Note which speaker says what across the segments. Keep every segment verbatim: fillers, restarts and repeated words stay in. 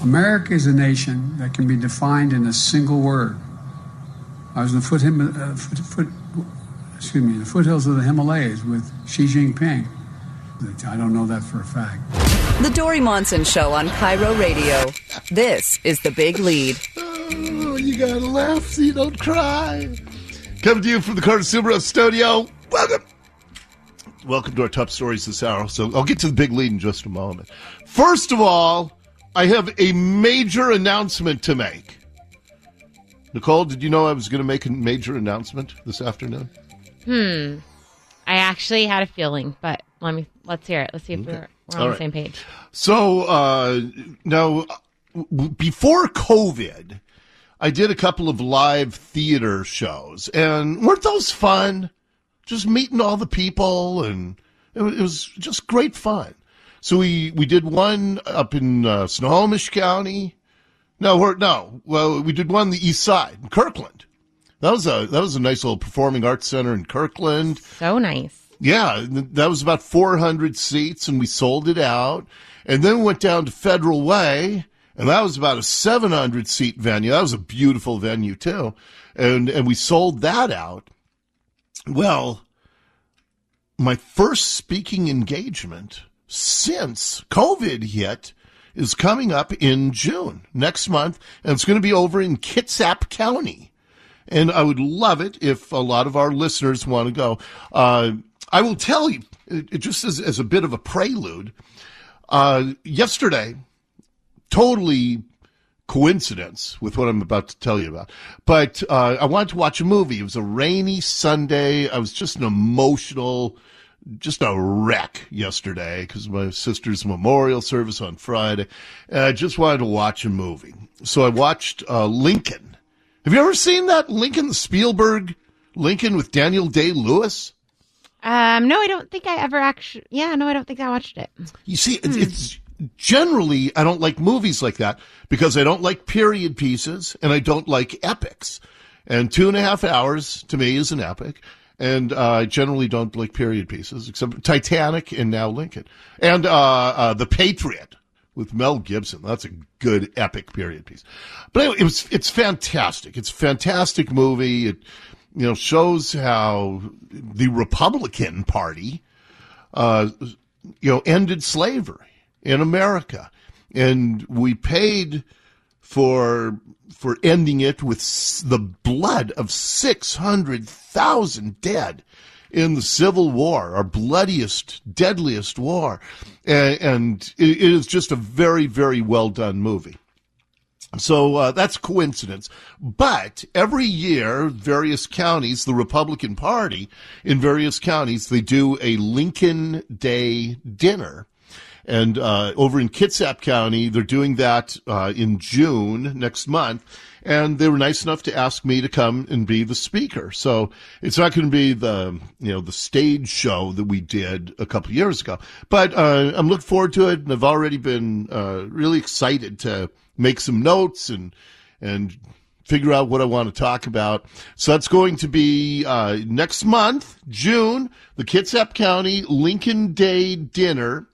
Speaker 1: America is a nation that can be defined in a single word. I was in the foot, uh, foot, foot, excuse me, the foothills of the Himalayas with Xi Jinping. I don't know that for a fact.
Speaker 2: The Dory Monson Show on Cairo Radio. This is The Big Lead.
Speaker 3: Oh, you gotta laugh so you don't cry. Coming to you from the Carter Subaru studio. Welcome. Welcome to our top stories this hour. So I'll get to the big lead in just a moment. First of all, I have a major announcement to make. Nicole, did you know I was going to make a major announcement this afternoon?
Speaker 4: Hmm. I actually had a feeling, but let me let's hear it. Let's see if okay. we're, we're on All the right. same page.
Speaker 3: So uh, now, before COVID, I did a couple of live theater shows, and weren't those fun? Just meeting all the people, and it was just great fun. So we, we did one up in uh, Snohomish County. No, we're, no. Well, we did one on the east side, in Kirkland. That was a that was a nice little performing arts center in Kirkland.
Speaker 4: So nice.
Speaker 3: Yeah, that was about four hundred seats, and we sold it out. And then we went down to Federal Way, and that was about a seven hundred seat venue. That was a beautiful venue too, and and we sold that out. Well, my first speaking engagement since COVID hit is coming up in June, next month, and it's going to be over in Kitsap County. And I would love it if a lot of our listeners want to go. Uh, I will tell you, it, it just as, as a bit of a prelude, uh, yesterday, totally coincidence with what I'm about to tell you about. But uh, I wanted to watch a movie. It was a rainy Sunday. I was just an emotional, just a wreck yesterday because my sister's memorial service on Friday. And I just wanted to watch a movie. So I watched uh, Lincoln. Have you ever seen that Lincoln, the Spielberg Lincoln with Daniel Day-Lewis?
Speaker 4: Um, no, I don't think I ever actually, yeah, no, I don't think I watched it.
Speaker 3: You see, hmm. it's generally, I don't like movies like that because I don't like period pieces and I don't like epics. And two and a half hours to me is an epic. And uh, I generally don't like period pieces, except Titanic and now Lincoln. And uh, uh, The Patriot with Mel Gibson. That's a good epic period piece. But anyway, it was it's fantastic. It's a fantastic movie. It you know shows how the Republican Party uh, you know ended slavery in America, and we paid for for ending it with the blood of six hundred thousand dead in the Civil War, our bloodiest, deadliest war. And, and it, it is just a very, very well done movie. So uh, that's coincidence. But every year, various counties, the Republican Party in various counties, they do a Lincoln Day dinner. And uh, over in Kitsap County, they're doing that uh, in June next month. And they were nice enough to ask me to come and be the speaker. So it's not going to be the, you know, the stage show that we did a couple of years ago. But uh, I'm looking forward to it, and I've already been uh, really excited to make some notes and and figure out what I want to talk about. So that's going to be uh, next month, June, the Kitsap County Lincoln Day dinner.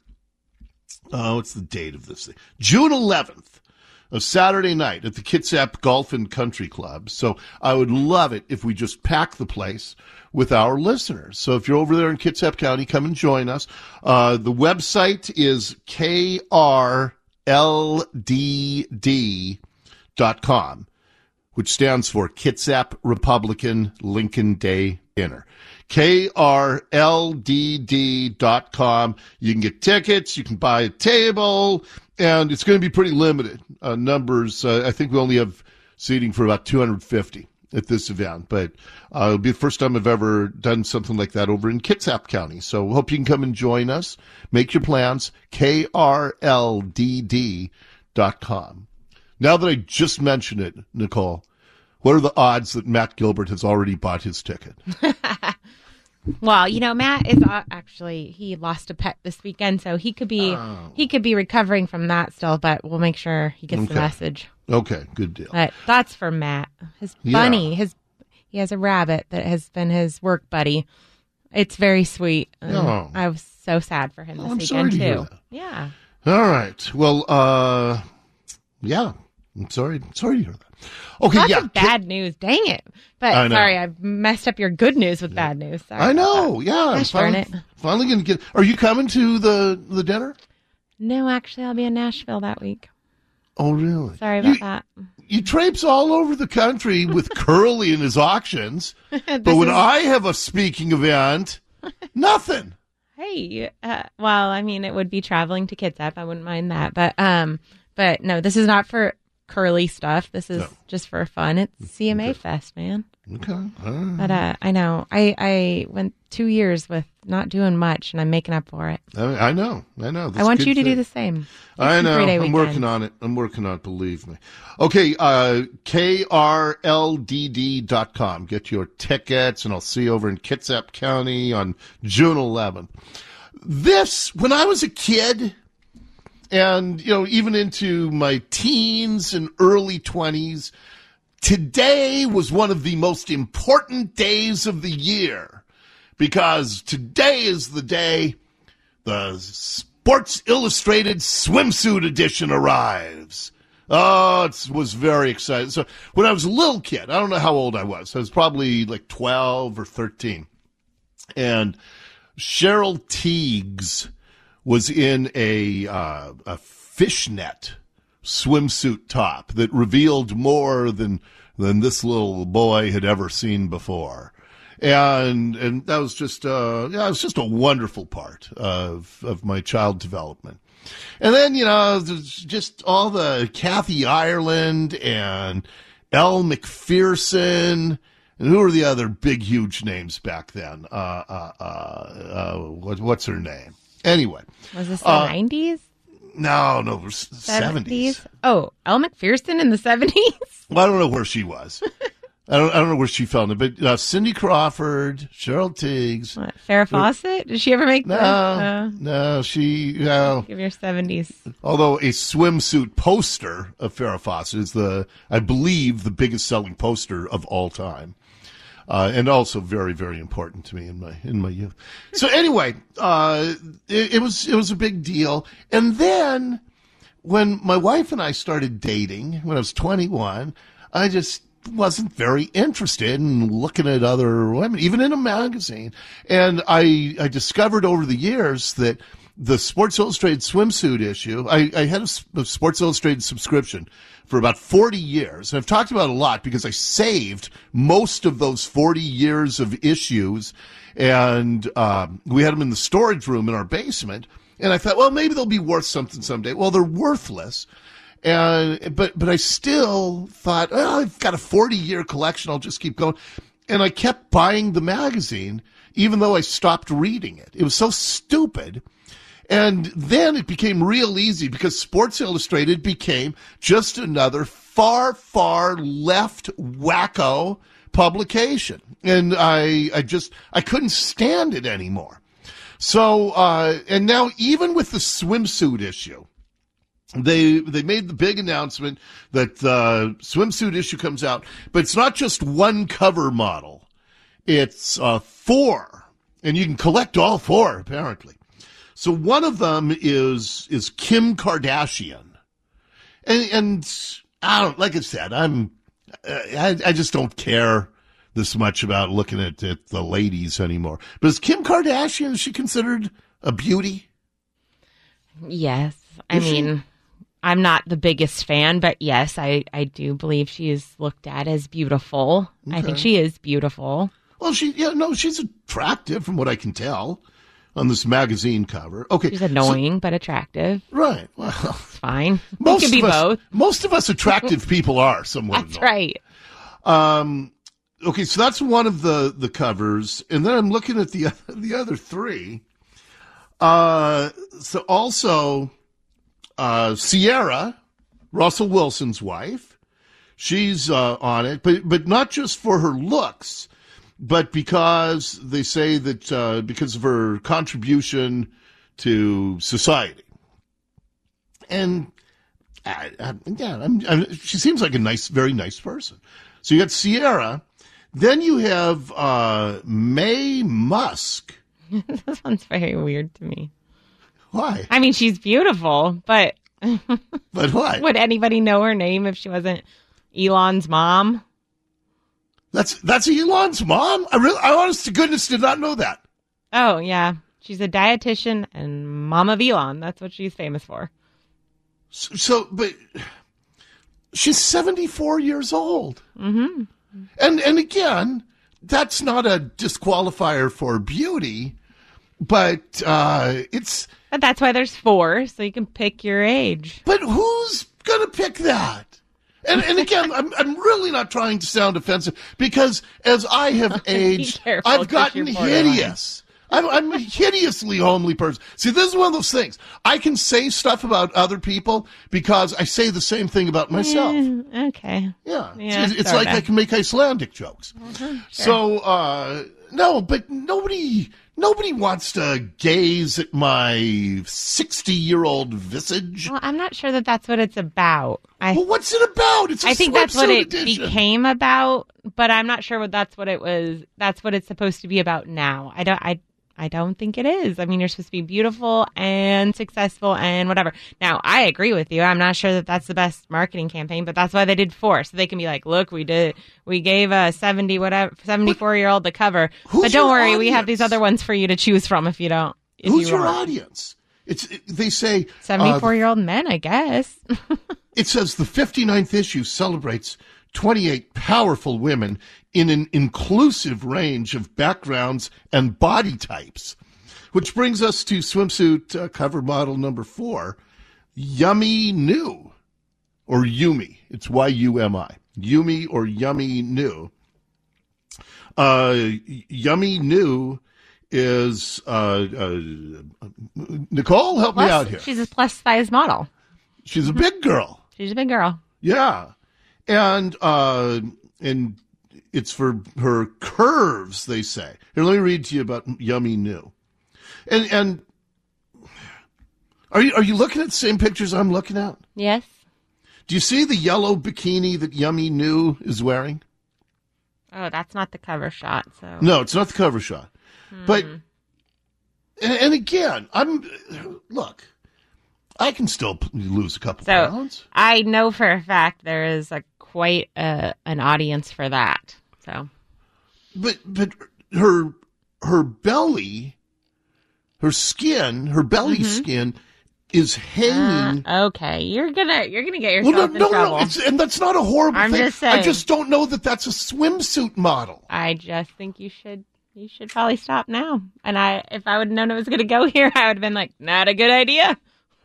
Speaker 3: Uh, what's the date of this thing? June eleventh. A Saturday night at the Kitsap Golf and Country Club. So I would love it if we just pack the place with our listeners. So if you're over there in Kitsap County, come and join us. Uh, the website is K R L D D dot com, which stands for Kitsap Republican Lincoln Day Dinner. K R L D D dot com. You can get tickets. You can buy a table. And it's going to be pretty limited uh, numbers. Uh, I think we only have seating for about two hundred fifty at this event. But uh, it'll be the first time I've ever done something like that over in Kitsap County. So hope you can come and join us. Make your plans. K R L D D dot com. Now that I just mentioned it, Nicole, what are the odds that Matt Gilbert has already bought his ticket?
Speaker 4: Well, you know, Matt is uh, actually, he lost a pet this weekend, so he could be oh. he could be recovering from that still, but we'll make sure he gets
Speaker 3: okay.
Speaker 4: the message.
Speaker 3: Okay, good deal.
Speaker 4: But that's for Matt. His bunny, yeah. his he has a rabbit that has been his work buddy. It's very sweet. Oh. I was so sad for him this
Speaker 3: oh, I'm
Speaker 4: weekend,
Speaker 3: sorry to
Speaker 4: too.
Speaker 3: Hear that.
Speaker 4: Yeah.
Speaker 3: All right. Well, uh, Yeah. I'm sorry. Sorry to hear that. Okay,
Speaker 4: Lots
Speaker 3: yeah.
Speaker 4: of bad news. Dang it. But
Speaker 3: I know.
Speaker 4: sorry, I've messed up your good news with bad news. Sorry
Speaker 3: I
Speaker 4: about
Speaker 3: know.
Speaker 4: that.
Speaker 3: Yeah. I'm
Speaker 4: Gosh darn
Speaker 3: finally,
Speaker 4: it.
Speaker 3: finally going to get. Are you coming to the, the dinner?
Speaker 4: No, actually, I'll be in Nashville that week.
Speaker 3: Oh, really?
Speaker 4: Sorry about
Speaker 3: you,
Speaker 4: that.
Speaker 3: You traipse all over the country with Curly and his auctions. But
Speaker 4: This
Speaker 3: when
Speaker 4: is-
Speaker 3: I have a speaking event, nothing.
Speaker 4: Hey, uh, well, I mean, it would be traveling to Kitsap. I wouldn't mind that. But, um, but no, this is not for curly stuff. This is
Speaker 3: No.
Speaker 4: just for fun. It's C M A Fest, man.
Speaker 3: Okay. All right.
Speaker 4: But uh, I know. I, I went two years with not doing much, and I'm making up for it.
Speaker 3: I, I know. I know.
Speaker 4: I
Speaker 3: That's
Speaker 4: want
Speaker 3: good
Speaker 4: you to
Speaker 3: thing.
Speaker 4: do the same.
Speaker 3: I
Speaker 4: Some
Speaker 3: know.
Speaker 4: three-day
Speaker 3: I'm
Speaker 4: weekends.
Speaker 3: working on it. I'm working on it, believe me. Okay, uh, K R L D D dot com. Get your tickets, and I'll see you over in Kitsap County on June eleventh. This, when I was a kid, and, you know, even into my teens and early twenties, today was one of the most important days of the year, because today is the day the Sports Illustrated swimsuit edition arrives. Oh, it was very exciting. So when I was a little kid, I don't know how old I was. I was probably like twelve or thirteen. And Cheryl Tiegs was in a, uh, a fishnet swimsuit top that revealed more than, than this little boy had ever seen before. And, and that was just, uh, yeah, it was just a wonderful part of, of my child development. And then, you know, there's just all the Kathy Ireland and Elle Macpherson, and who are the other big, huge names back then? Uh, uh, uh, uh what, what's her name? Anyway.
Speaker 4: Was this the
Speaker 3: Uh,
Speaker 4: nineties?
Speaker 3: No, no, it was seventies.
Speaker 4: Oh, Elle Macpherson in the seventies?
Speaker 3: Well, I don't know where she was. I don't, I don't know where she fell in, but uh, Cindy Crawford, Cheryl Tiegs.
Speaker 4: What, Farrah Fawcett? Did she ever make
Speaker 3: No,
Speaker 4: the uh,
Speaker 3: no, she, no.
Speaker 4: give your seventies?
Speaker 3: Although a swimsuit poster of Farrah Fawcett is the, I believe, the biggest selling poster of all time. Uh, and also very, very important to me in my, in my youth. So anyway, uh, it, it was, it was a big deal. And then when my wife and I started dating, when I was twenty-one, I just wasn't very interested in looking at other women, even in a magazine. And I, I discovered over the years that the Sports Illustrated swimsuit issue, I, I had a, a Sports Illustrated subscription for about forty years. And I've talked about it a lot because I saved most of those forty years of issues. And um, we had them in the storage room in our basement. And I thought, well, maybe they'll be worth something someday. Well, they're worthless. And but but I still thought, oh, I've got a forty-year collection. I'll just keep going. And I kept buying the magazine, even though I stopped reading it. It was so stupid. And then it became real easy because Sports Illustrated became just another far, far left wacko publication. And I, I just, I couldn't stand it anymore. So, uh, and now even with the swimsuit issue, they, they made the big announcement that the swimsuit issue comes out, but it's not just one cover model. It's, uh, four. And you can collect all four, apparently. So one of them is is Kim Kardashian, and and I don't like I said I'm I, I just don't care this much about looking at, at the ladies anymore. But is Kim Kardashian, is she considered a beauty?
Speaker 4: Yes. I
Speaker 3: Is she?
Speaker 4: mean, I'm not the biggest fan, but yes, I, I do believe she is looked at as beautiful. I think
Speaker 3: Okay.
Speaker 4: she is beautiful.
Speaker 3: Well, she yeah no she's attractive from what I can tell on this magazine cover. Okay,
Speaker 4: She's
Speaker 3: so-
Speaker 4: annoying, but attractive.
Speaker 3: right. Well,
Speaker 4: It's fine. It
Speaker 3: most
Speaker 4: could be
Speaker 3: of us,
Speaker 4: both.
Speaker 3: most of us attractive people are somewhat.
Speaker 4: That's
Speaker 3: annoying.
Speaker 4: right.
Speaker 3: Um, okay, so that's one of the, the covers, and then I'm looking at the the other three. Uh, so also, uh, Sierra, Russell Wilson's wife, she's uh, on it, but but not just for her looks, but because they say that uh, because of her contribution to society, and I, I, yeah, I'm, I'm, she seems like a nice, very nice person. So you got Sierra. Then you have uh, Mae Musk.
Speaker 4: That sounds very weird to me.
Speaker 3: Why?
Speaker 4: I mean, she's beautiful, but
Speaker 3: But what?
Speaker 4: Would anybody know her name if she wasn't Elon's mom?
Speaker 3: That's that's Elon's mom? I really, I honest to goodness did not know that.
Speaker 4: Oh, yeah. She's a dietitian and mom of Elon. That's what she's famous for.
Speaker 3: So, so but she's seventy-four years old.
Speaker 4: Mm-hmm.
Speaker 3: And and again, that's not a disqualifier for beauty, but uh, it's...
Speaker 4: But that's why there's four, so you can pick your age.
Speaker 3: But who's going to pick that? And, and again, I'm, I'm really not trying to sound offensive because as I have aged,
Speaker 4: careful,
Speaker 3: I've
Speaker 4: 'cause
Speaker 3: gotten
Speaker 4: you're borderline.
Speaker 3: hideous. I'm, I'm a hideously homely person. See, this is one of those things. I can say stuff about other people because I say the same thing about myself.
Speaker 4: Eh, okay.
Speaker 3: Yeah.
Speaker 4: Yeah,
Speaker 3: it's it's
Speaker 4: sorta.
Speaker 3: like I can make Icelandic jokes.
Speaker 4: Mm-hmm,
Speaker 3: So, uh, no, but nobody... Nobody wants to gaze at my sixty-year-old visage.
Speaker 4: Well, I'm not sure that that's what it's about. I,
Speaker 3: Well, what's it about? It's a
Speaker 4: I think that's what
Speaker 3: swimsuit
Speaker 4: it
Speaker 3: edition.
Speaker 4: became about, but I'm not sure what that's what it was. That's what it's supposed to be about now. I don't. I. I don't think it is. I mean, you're supposed to be beautiful and successful and whatever. Now, I agree with you. I'm not sure that that's the best marketing campaign, but that's why they did four, so they can be like, "Look, we did. We gave a seventy whatever seventy-four year old the cover,
Speaker 3: Who's
Speaker 4: but don't
Speaker 3: your
Speaker 4: worry, we have these
Speaker 3: audience?
Speaker 4: other ones for you to choose from if you don't." If
Speaker 3: Who's
Speaker 4: you
Speaker 3: your
Speaker 4: want.
Speaker 3: audience? It's it, they say uh,
Speaker 4: seventy-four year old men, I guess.
Speaker 3: it says the fifty-ninth issue celebrates twenty-eight powerful women in an inclusive range of backgrounds and body types. Which brings us to swimsuit uh, cover model number four, Yummy New, or Yumi. It's Y U M I. Yumi or Yummy New. Uh, Yummy New is, uh, uh, Nicole, help
Speaker 4: Plus,
Speaker 3: me out here.
Speaker 4: She's a plus size model.
Speaker 3: She's a big girl.
Speaker 4: She's a big girl.
Speaker 3: Yeah. And, uh, and it's for her curves, they say. Here, let me read to you about Yummy New. And and are you are you looking at the same pictures I'm looking at?
Speaker 4: Yes.
Speaker 3: Do you see the yellow bikini that Yummy New is wearing?
Speaker 4: Oh, that's not the cover shot. So
Speaker 3: No, it's not the cover shot.
Speaker 4: Hmm.
Speaker 3: But and, and again, I'm look. I can still p- lose a couple
Speaker 4: So
Speaker 3: pounds.
Speaker 4: I know for a fact there is a quite a, an audience for that. So,
Speaker 3: But but her her belly, her skin, her belly skin is hanging.
Speaker 4: uh, okay, you're gonna you're gonna get
Speaker 3: Well,
Speaker 4: yourself
Speaker 3: no, no,
Speaker 4: in trouble.
Speaker 3: no, it's, and that's not a horrible
Speaker 4: I'm
Speaker 3: thing.
Speaker 4: just
Speaker 3: I
Speaker 4: saying.
Speaker 3: just don't know that that's a swimsuit model.
Speaker 4: I just think you should you should probably stop now. And I if I would have known it was gonna go here, I would have been like, not a good idea.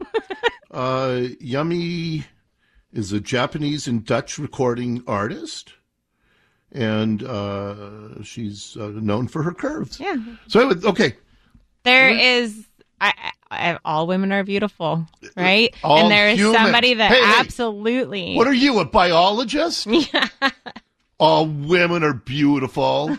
Speaker 3: Uh, Yummy is a Japanese and Dutch recording artist, and uh, she's uh, known for her curves.
Speaker 4: Yeah.
Speaker 3: So, anyway, okay.
Speaker 4: There is, I, I, all women are beautiful, right?
Speaker 3: All
Speaker 4: and there is
Speaker 3: humans.
Speaker 4: somebody that
Speaker 3: Hey, hey.
Speaker 4: absolutely.
Speaker 3: What are you, a biologist?
Speaker 4: Yeah.
Speaker 3: All women are beautiful.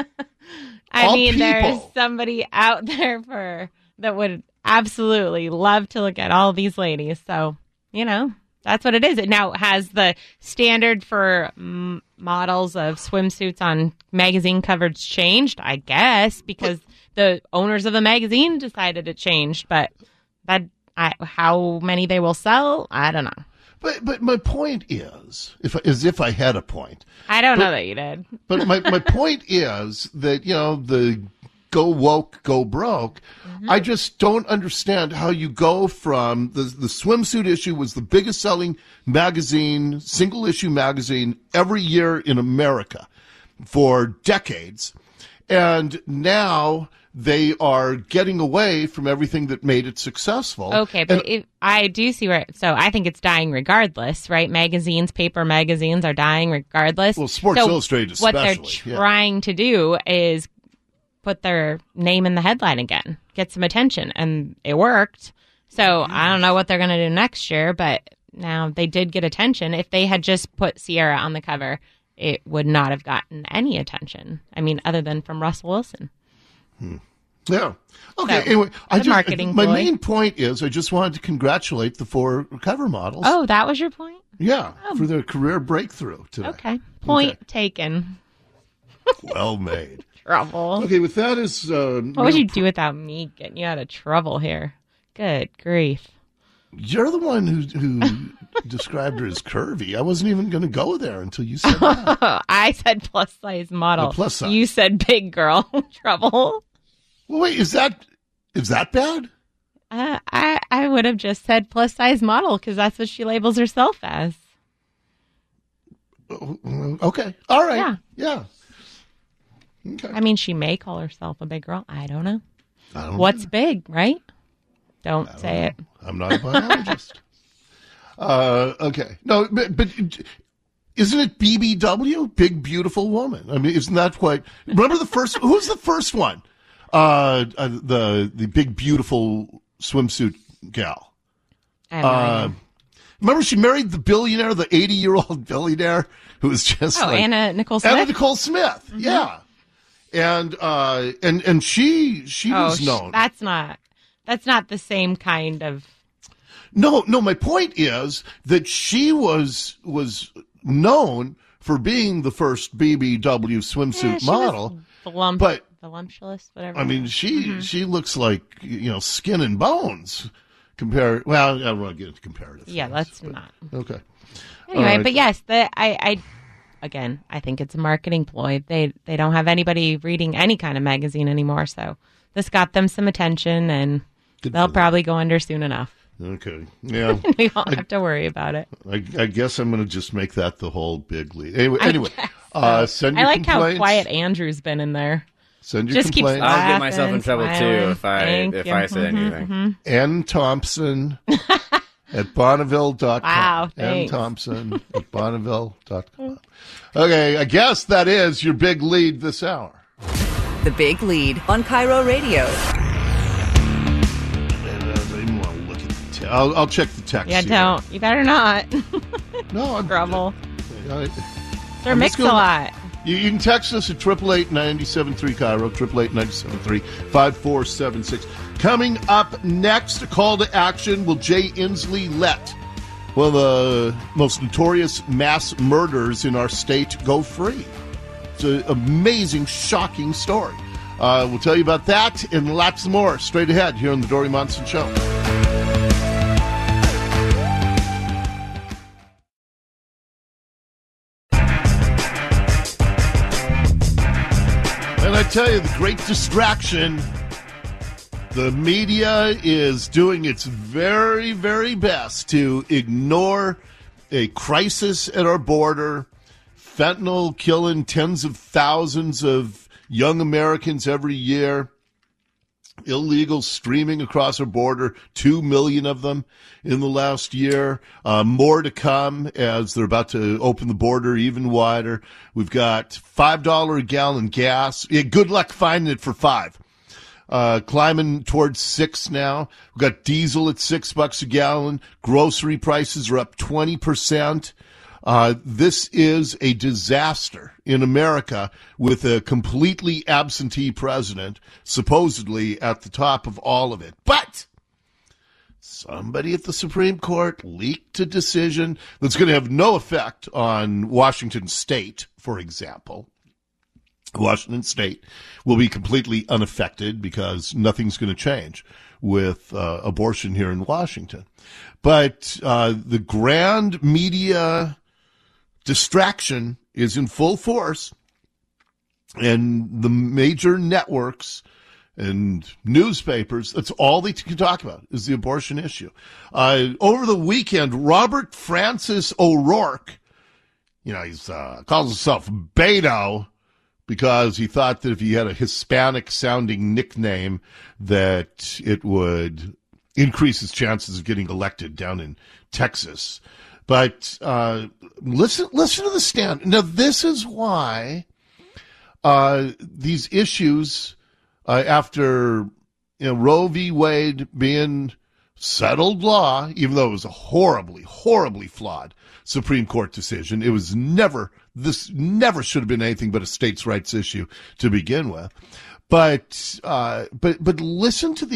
Speaker 4: I
Speaker 3: all
Speaker 4: mean, there's
Speaker 3: people.
Speaker 4: somebody out there for that would absolutely love to look at all these ladies. So, you know, that's what it is. It now has the standard for mm, models of swimsuits on magazine covers changed, I guess, because the owners of the magazine decided it changed. But that I, how many they will sell, I don't know.
Speaker 3: But but my point is, if as if I had a point.
Speaker 4: I don't know that you did.
Speaker 3: But my, my point is that, you know, the go woke, go broke.
Speaker 4: Mm-hmm.
Speaker 3: I just don't understand how you go from the, the swimsuit issue was the biggest selling magazine, single issue magazine every year in America for decades. And now they are getting away from everything that made it successful.
Speaker 4: Okay, but
Speaker 3: And-
Speaker 4: if, I do see where. So I think it's dying regardless, right? Magazines, paper magazines are dying regardless.
Speaker 3: Well, Sports
Speaker 4: So
Speaker 3: Illustrated
Speaker 4: what they're
Speaker 3: especially, yeah.
Speaker 4: trying to do is put their name in the headline again, get some attention, and it worked. So I don't know what they're going to do next year, but now they did get attention. If they had just put Sierra on the cover, it would not have gotten any attention. I mean, other than from Russell Wilson.
Speaker 3: Yeah. Okay.
Speaker 4: So,
Speaker 3: anyway, I
Speaker 4: a
Speaker 3: just,
Speaker 4: marketing
Speaker 3: my
Speaker 4: ploy.
Speaker 3: main point is I just wanted to congratulate the four cover models.
Speaker 4: Oh, that was your point?
Speaker 3: Yeah, for their career breakthrough today.
Speaker 4: Okay. Point
Speaker 3: Okay.
Speaker 4: taken.
Speaker 3: Well made.
Speaker 4: Trouble.
Speaker 3: Okay, with that is. Uh,
Speaker 4: What would you do without me getting you out of trouble here? Good grief.
Speaker 3: You're the one who who described her as curvy. I wasn't even going to go there until you said that.
Speaker 4: I said plus size model.
Speaker 3: The plus size.
Speaker 4: You said big girl trouble.
Speaker 3: Well, wait, is that is that bad?
Speaker 4: Uh, I I would have just said plus size model because that's what she labels herself as.
Speaker 3: Okay. All right.
Speaker 4: Yeah.
Speaker 3: Yeah. Okay.
Speaker 4: I mean, she may call herself a big girl. I don't know.
Speaker 3: I don't
Speaker 4: What's
Speaker 3: know.
Speaker 4: big, right? Don't,
Speaker 3: don't
Speaker 4: say
Speaker 3: know.
Speaker 4: it.
Speaker 3: I'm not a biologist. uh, okay. No, but, but isn't it B B W? Big, beautiful woman. I mean, isn't that quite... Remember the first... Who was the first one? Uh, uh, the the big, beautiful swimsuit gal.
Speaker 4: I have no
Speaker 3: Uh,
Speaker 4: idea.
Speaker 3: remember she married the billionaire, the eighty-year-old billionaire who was just
Speaker 4: Oh,
Speaker 3: like...
Speaker 4: Anna Nicole Smith?
Speaker 3: Anna Nicole Smith,
Speaker 4: Mm-hmm.
Speaker 3: yeah. And, uh, and, and she, she
Speaker 4: Oh,
Speaker 3: was
Speaker 4: sh-
Speaker 3: known...
Speaker 4: that's not... That's not the same kind of...
Speaker 3: No, no, my point is that she was was known for being the first B B W swimsuit
Speaker 4: Eh, she
Speaker 3: model.
Speaker 4: was volum-
Speaker 3: but-
Speaker 4: voluptuous, whatever.
Speaker 3: I mean, she she looks like, you know, skin and bones compared. Well, I don't want to get into comparative.
Speaker 4: Yeah,
Speaker 3: things,
Speaker 4: let's
Speaker 3: but-
Speaker 4: not.
Speaker 3: Okay.
Speaker 4: Anyway,
Speaker 3: All right.
Speaker 4: but yes, the, I, I, again, I think it's a marketing ploy. They they don't have anybody reading any kind of magazine anymore, so this got them some attention, and
Speaker 3: Good
Speaker 4: they'll
Speaker 3: for them.
Speaker 4: probably go under soon enough.
Speaker 3: Okay. Yeah.
Speaker 4: We won't have to worry about it.
Speaker 3: I, I guess I'm going to just make that the whole big lead. Anyway,
Speaker 4: I
Speaker 3: anyway
Speaker 4: guess
Speaker 3: uh,
Speaker 4: so.
Speaker 3: send
Speaker 4: I
Speaker 3: your
Speaker 4: like how
Speaker 3: complaints.
Speaker 4: quiet Andrew's been in there.
Speaker 3: Send your
Speaker 4: Just keeps
Speaker 3: complaints.
Speaker 4: laughing.
Speaker 5: I'll get myself in trouble too
Speaker 4: smiling.
Speaker 5: if I
Speaker 4: Thank
Speaker 5: if
Speaker 4: you.
Speaker 5: I said
Speaker 4: Mhm,
Speaker 5: anything.
Speaker 4: mhm.
Speaker 3: N. Thompson at Bonneville dot com.
Speaker 4: Wow,
Speaker 3: N.
Speaker 4: thanks.
Speaker 3: Thompson at Bonneville dot com. Okay, I guess that is your big lead this hour.
Speaker 2: The Big Lead on Cairo Radio.
Speaker 3: And, uh, I didn't want to look at the te- I'll, I'll check the text.
Speaker 4: Yeah,
Speaker 3: here.
Speaker 4: don't. You better not.
Speaker 3: No, I'm
Speaker 4: Trouble.
Speaker 3: I,
Speaker 4: Sir
Speaker 3: I'm just gonna-
Speaker 4: Mix-a-Lot.
Speaker 3: You, you can text us at triple eight nine seven three Cairo, triple eight nine seven three five four seven six. Coming up next, a call to action. Will Jay Inslee let one of the most notorious mass murders in our state go free? It's an amazing, shocking story. Uh, we'll tell you about that and lots more straight ahead here on the Dory Monson Show. And I tell you, the great distraction, the media is doing its very, very best to ignore a crisis at our border, fentanyl killing tens of thousands of young Americans every year, illegals streaming across our border, two million of them in the last year. Uh, more to come as they're about to open the border even wider. We've got five dollars a gallon gas. Yeah, good luck finding it for five. Uh, climbing towards six now. We've got diesel at six bucks a gallon. Grocery prices are up twenty percent. Uh, this is a disaster in America with a completely absentee president, supposedly at the top of all of it. But somebody at the Supreme Court leaked a decision that's going to have no effect on Washington State, for example. Washington State will be completely unaffected because nothing's going to change with uh, abortion here in Washington. But uh, the grand media distraction is in full force, and the major networks and newspapers, that's all they can talk about is the abortion issue. Uh, over the weekend, Robert Francis O'Rourke, you know, he's uh, calls himself Beto because he thought that if he had a Hispanic-sounding nickname that it would increase his chances of getting elected down in Texas. But uh, listen, listen to the stand. Now, this is why uh, these issues, uh, after you know Roe v. Wade being settled law, even though it was a horribly, horribly flawed Supreme Court decision, it was never this never should have been anything but a states' rights issue to begin with. But uh, but but listen to the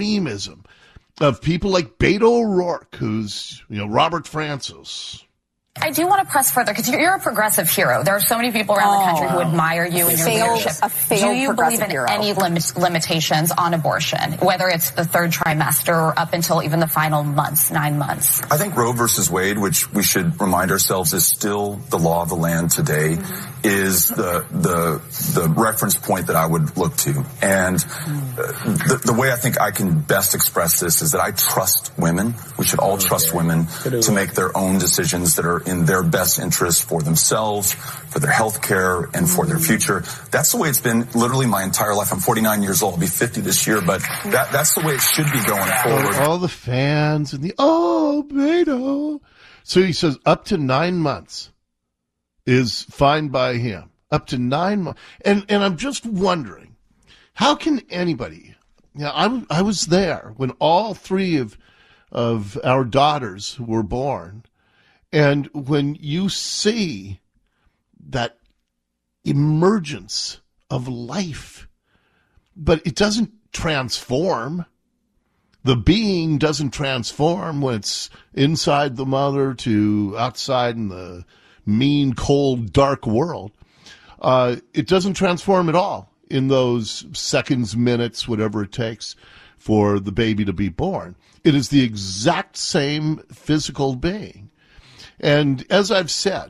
Speaker 3: extremism of people like Beto O'Rourke, who's, you know, Robert Francis,
Speaker 5: I do want to press further because you're a progressive hero. There are so many people around
Speaker 6: oh,
Speaker 5: the country who admire you and your
Speaker 6: failed,
Speaker 5: leadership.
Speaker 6: A failed
Speaker 5: do you believe in
Speaker 6: hero.
Speaker 5: any lim- limitations on abortion, whether it's the third trimester or up until even the final months, nine months?
Speaker 7: I think Roe versus Wade, which we should remind ourselves is still the law of the land today, mm-hmm. is the the the reference point that I would look to. And uh, the, the way I think I can best express this is that I trust women. We should all trust women to make their own decisions that are in their best interest for themselves, for their health care, and for their future. That's the way it's been literally my entire life. I'm forty-nine years old. I'll be fifty this year, but that, that's the way it should be going forward.
Speaker 3: All the fans and the, oh, Beto. So he says up to nine months is fine by him. Up to nine months. And, and I'm just wondering, how can anybody, you know, I, I was there when all three of, of our daughters were born. And when you see that emergence of life, but it doesn't transform. The being doesn't transform when it's inside the mother to outside in the mean, cold, dark world. Uh, it doesn't transform at all in those seconds, minutes, whatever it takes for the baby to be born. It is the exact same physical being. And as I've said,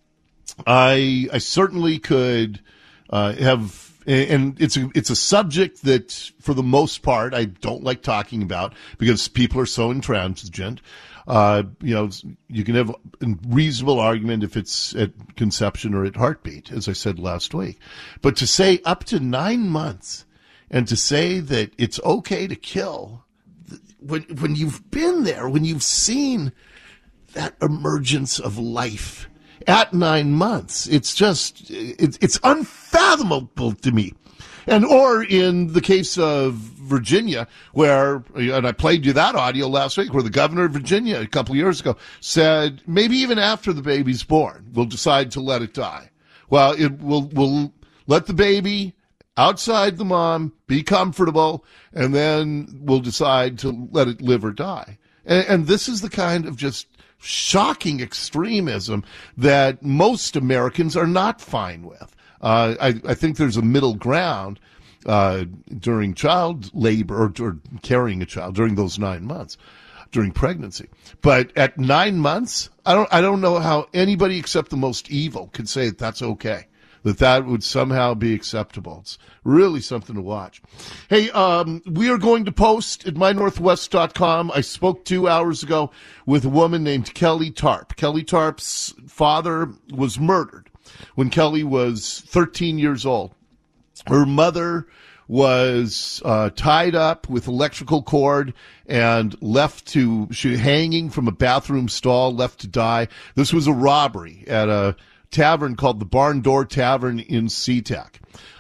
Speaker 3: I I certainly could uh, have, and it's a, it's a subject that, for the most part, I don't like talking about because people are so intransigent. Uh, you know, you can have a reasonable argument if it's at conception or at heartbeat, as I said last week. But to say up to nine months and to say that it's okay to kill, when when you've been there, when you've seen that emergence of life at nine months, it's just, it's, it's unfathomable to me. And, or in the case of Virginia, where, and I played you that audio last week, where the governor of Virginia a couple of years ago said, maybe even after the baby's born, we'll decide to let it die. Well, it will, we'll let the baby outside the mom, be comfortable, and then we'll decide to let it live or die. And, and this is the kind of just shocking extremism that most Americans are not fine with. Uh, I, I think there's a middle ground uh, during child labor or, or carrying a child during those nine months, during pregnancy. But at nine months, I don't I don't know how anybody except the most evil could say that that's okay, that that would somehow be acceptable. It's really something to watch. Hey, um, we are going to post at my northwest dot com. I spoke two hours ago with a woman named Kelly Tarp. Kelly Tarp's father was murdered when Kelly was thirteen years old. Her mother was uh, tied up with electrical cord and left to, she hanging from a bathroom stall, left to die. This was a robbery at a tavern called the Barn Door Tavern in SeaTac.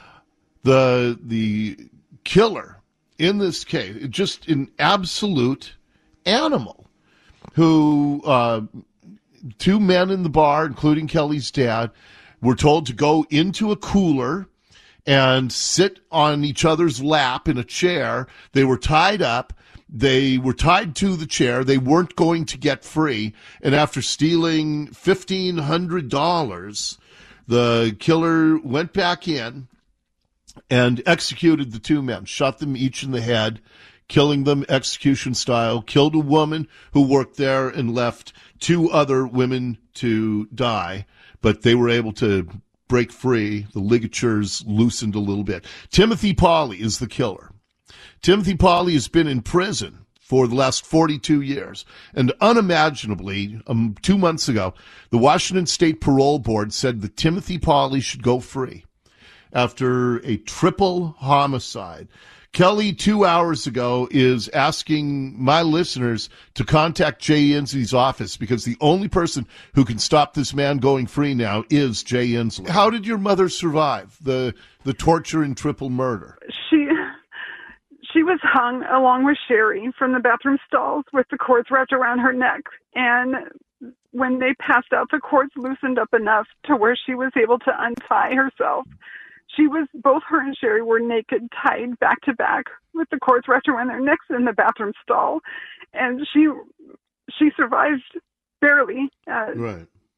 Speaker 3: The the killer in this case, just an absolute animal who, uh, two men in the bar, including Kelly's dad, were told to go into a cooler and sit on each other's lap in a chair. They were tied up. They were tied to the chair. They weren't going to get free. And after stealing fifteen hundred dollars, the killer went back in and executed the two men, shot them each in the head, killing them execution style, killed a woman who worked there and left two other women to die. But they were able to break free. The ligatures loosened a little bit. Timothy Pauly is the killer. Timothy Pauly has been in prison for the last forty-two years. And unimaginably, um, two months ago, the Washington State Parole Board said that Timothy Pauly should go free after a triple homicide. Kelly, two hours ago, is asking my listeners to contact Jay Inslee's office because the only person who can stop this man going free now is Jay Inslee. How did your mother survive the the torture and triple murder?
Speaker 8: She she was hung along with Sherry from the bathroom stalls with the cords wrapped around her neck. And when they passed out, the cords loosened up enough to where she was able to untie herself. She was, both her and Sherry were naked, tied back to back with the cords wrapped around their necks in the bathroom stall. And she she survived barely. Uh,
Speaker 3: right.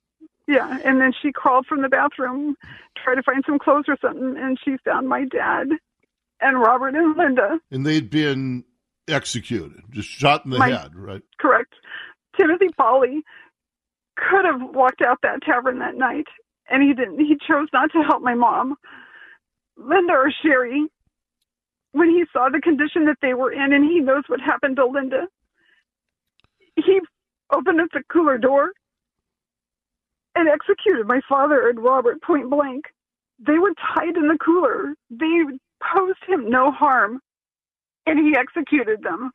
Speaker 8: Yeah, and then she crawled from the bathroom, tried to find some clothes or something, and she found my dad and Robert and Linda.
Speaker 3: And they'd been executed, just shot in the
Speaker 8: my,
Speaker 3: head, right?
Speaker 8: Correct. Timothy Pauly could have walked out that tavern that night, and he didn't. He chose not to help my mom. Linda or Sherry, when he saw the condition that they were in, and he knows what happened to Linda, he opened up the cooler door and executed my father and Robert point blank. They were tied in the cooler. They posed him no harm, and he executed them.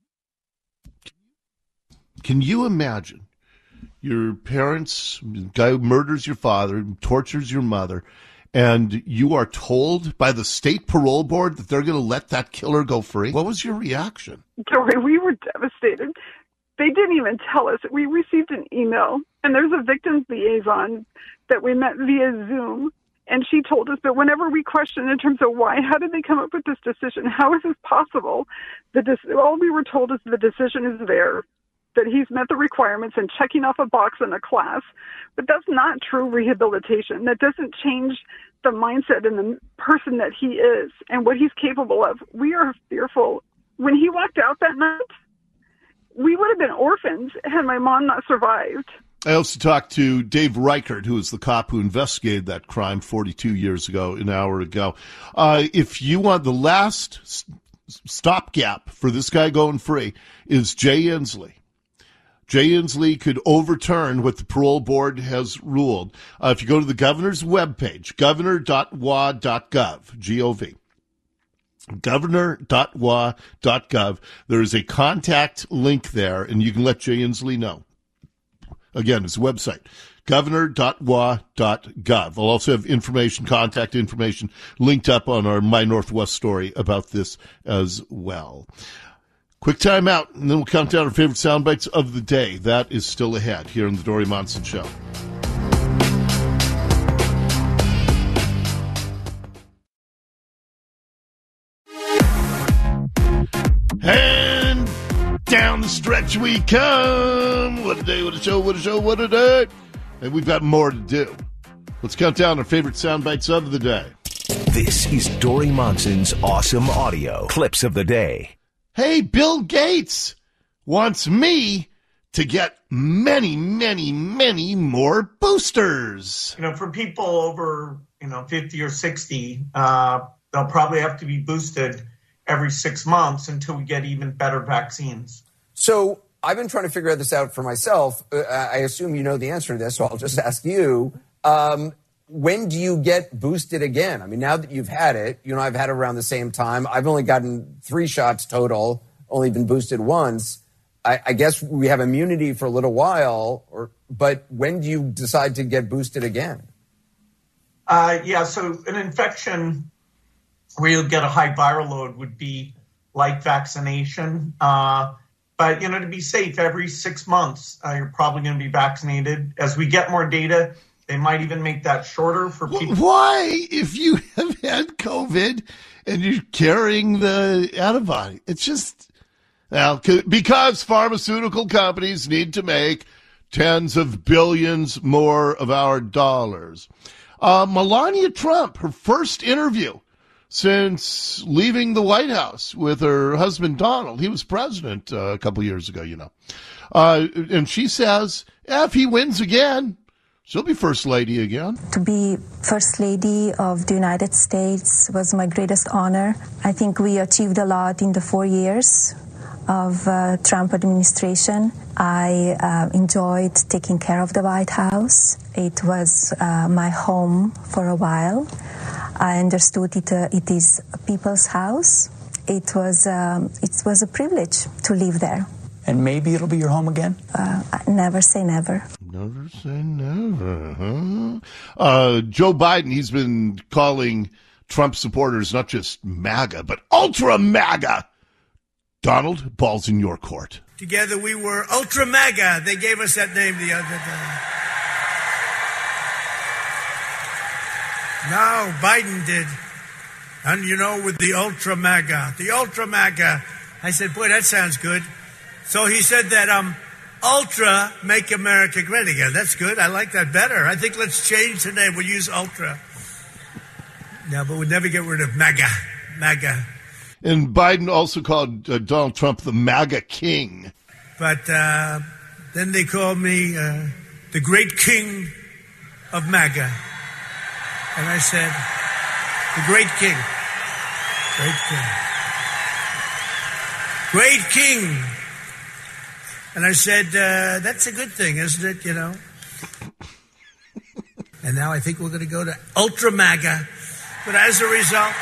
Speaker 3: Can you imagine your parents, the guy who murders your father, tortures your mother, and you are told by the state parole board that they're going to let that killer go free? What was your reaction?
Speaker 8: Dory, we were devastated. They didn't even tell us. We received an email, and there's a victims liaison that we met via Zoom, and she told us that whenever we questioned in terms of why, how did they come up with this decision? How is this possible? The de- all we were told is the decision is there, that he's met the requirements and checking off a box in a class. But that's not true rehabilitation. That doesn't change the mindset and the person that he is and what he's capable of. We are fearful. When he walked out that night, we would have been orphans had my mom not survived.
Speaker 3: I also talked to Dave Reichert, who is the cop who investigated that crime forty-two years ago, an hour ago. Uh, if you want the last st- stopgap for this guy going free is Jay Inslee. Jay Inslee could overturn what the parole board has ruled. Uh, if you go to the governor's webpage, governor dot w a dot gov, G O V, governor dot w a dot gov, there is a contact link there, and you can let Jay Inslee know. Again, it's a website, governor dot w a dot gov. I'll also have information, contact information, linked up on our My Northwest story about this as well. Quick time out, and then we'll count down our favorite sound bites of the day. That is still ahead here on the Dori Monson Show. And down the stretch we come. What a day, what a show, what a show, what a day. And we've got more to do. Let's count down our favorite sound bites of the day.
Speaker 6: This is Dori Monson's Awesome Audio Clips of the Day.
Speaker 3: Hey, Bill Gates wants me to get many, many, many more boosters.
Speaker 9: You know, for people over, you know, fifty or sixty, uh, they'll probably have to be boosted every six months until we get even better vaccines.
Speaker 10: So I've been trying to figure this out for myself. Uh, I assume you know the answer to this, so I'll just ask you. Um, when do you get boosted again? I mean, now that you've had it, you know, I've had it around the same time. I've only gotten three shots total, only been boosted once. I, I guess we have immunity for a little while, or but when do you decide to get boosted again?
Speaker 9: Uh, yeah, so an infection where you'll get a high viral load would be like vaccination. Uh, but, you know, to be safe, every six months, uh, you're probably going to be vaccinated. As we get more data, they might even make that shorter for people.
Speaker 3: Why, if you have had COVID and you're carrying the antibody? It's just, well, because pharmaceutical companies need to make tens of billions more of our dollars. Uh, Melania Trump, her first interview since leaving the White House with her husband, Donald. He was president uh, a couple years ago, you know. Uh, and she says, eh, if he wins again, she'll be First Lady again.
Speaker 11: To be First Lady of the United States was my greatest honor. I think we achieved a lot in the four years of uh, Trump administration. I uh, enjoyed taking care of the White House. It was uh, my home for a while. I understood it. Uh, it is a people's house. It was um, it was a privilege to live there.
Speaker 12: And maybe it'll be your home again?
Speaker 11: Uh, never say never.
Speaker 3: Never say never, huh? Uh, Joe Biden, he's been calling Trump supporters not just MAGA, but ultra MAGA. Donald, ball's in your court.
Speaker 13: Together we were ultra MAGA. They gave us that name the other day. No, Biden did. And, you know, with the ultra MAGA, the ultra MAGA. I said, boy, that sounds good. So he said that um, Ultra Make America Great Again. That's good. I like that better. I think let's change the name. We'll use Ultra. No, but we'll never get rid of MAGA. MAGA.
Speaker 3: And Biden also called uh, Donald Trump the MAGA king.
Speaker 13: But uh, then they called me uh, the great king of MAGA. And I said, the great king. Great king. Great king. And I said, uh, that's a good thing, isn't it, you know? And now I think we're going to go to Ultra MAGA. But as a result,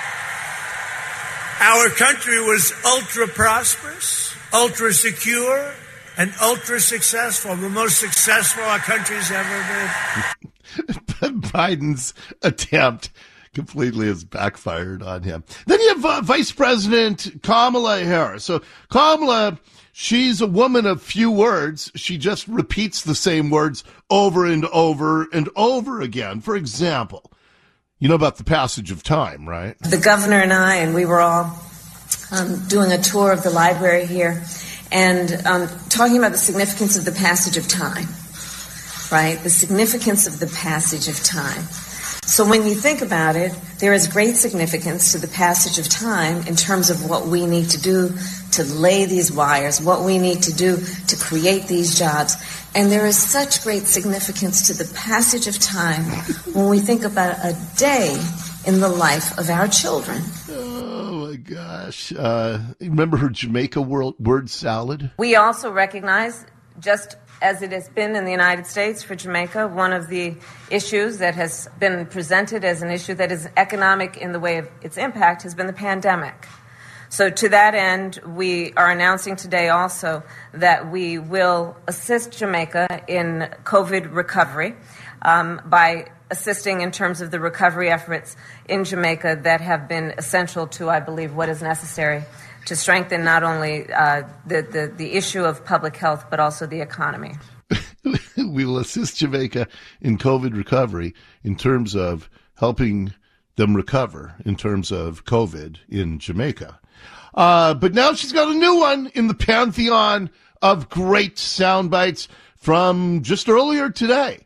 Speaker 13: our country was ultra prosperous, ultra secure, and ultra successful. The most successful our country's ever been.
Speaker 3: But Biden's attempt completely has backfired on him. Then you have uh, Vice President Kamala Harris. So Kamala, she's a woman of few words. She just repeats the same words over and over and over again. For example, you know about the passage of time, right?
Speaker 14: The governor and I, and we were all um, doing a tour of the library here and um, talking about the significance of the passage of time, right? The significance of the passage of time. So when you think about it, there is great significance to the passage of time in terms of what we need to do to lay these wires, what we need to do to create these jobs. And there is such great significance to the passage of time when we think about a day in the life of our children.
Speaker 3: Oh, my gosh. Uh, remember her Jamaica word, word salad?
Speaker 14: We also recognize, just as it has been in the United States for Jamaica, one of the issues that has been presented as an issue that is economic in the way of its impact has been the pandemic. So to that end, we are announcing today also that we will assist Jamaica in COVID recovery um, by assisting in terms of the recovery efforts in Jamaica that have been essential to, I believe, what is necessary to strengthen not only uh, the, the, the issue of public health, but also the economy.
Speaker 3: We will assist Jamaica in COVID recovery in terms of helping them recover in terms of COVID in Jamaica. Uh, but now she's got a new one in the pantheon of great sound bites from just earlier today.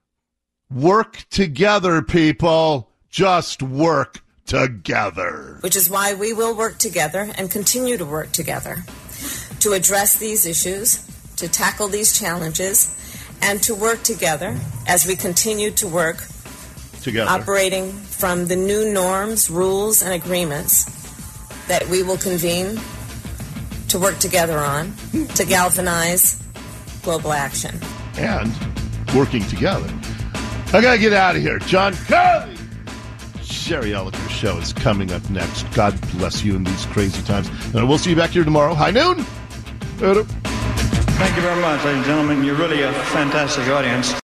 Speaker 3: Work together, people. Just work together.
Speaker 14: Which is why we will work together and continue to work together to address these issues, to tackle these challenges, and to work together as we continue to work
Speaker 3: together,
Speaker 14: operating from the new norms, rules, and agreements that we will convene to work together on to galvanize global action.
Speaker 3: And working together. I gotta get out of here. John Curley! Sherry Elliker Show is coming up next. God bless you in these crazy times. And we'll see you back here tomorrow. High noon.
Speaker 15: Thank you very much, ladies and gentlemen. You're really a fantastic audience.